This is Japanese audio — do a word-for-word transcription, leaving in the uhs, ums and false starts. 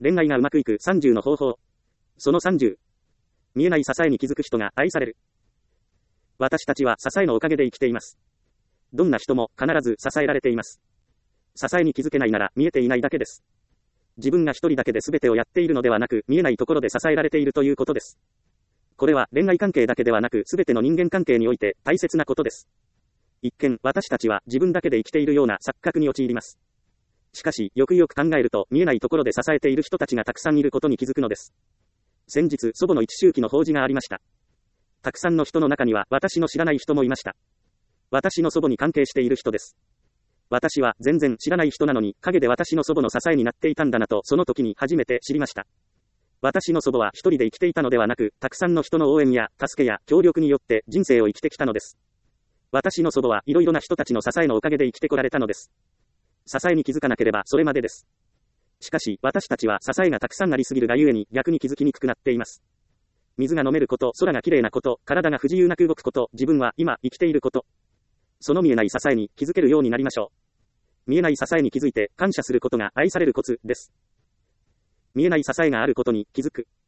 恋愛がうまくいくさんじゅうの方法。そのさんじゅう。見えない支えに気づく人が愛される。私たちは支えのおかげで生きています。どんな人も必ず支えられています。支えに気づけないなら見えていないだけです。自分が一人だけで全てをやっているのではなく、見えないところで支えられているということです。これは恋愛関係だけではなく、全ての人間関係において大切なことです。一見、私たちは自分だけで生きているような錯覚に陥ります。しかし、よくよく考えると、見えないところで支えている人たちがたくさんいることに気づくのです。先日、祖母の一周忌の法事がありました。たくさんの人の中には、私の知らない人もいました。私の祖母に関係している人です。私は全然知らない人なのに、陰で私の祖母の支えになっていたんだなと、その時に初めて知りました。私の祖母は一人で生きていたのではなく、たくさんの人の応援や助けや協力によって人生を生きてきたのです。私の祖母はいろいろな人たちの支えのおかげで生きてこられたのです。支えに気づかなければそれまでです。しかし、私たちは支えがたくさんありすぎるがゆえに逆に気づきにくくなっています。水が飲めること、空がきれいなこと、体が不自由なく動くこと、自分は今生きていること。その見えない支えに気づけるようになりましょう。見えない支えに気づいて感謝することが愛されるコツです。見えない支えがあることに気づく。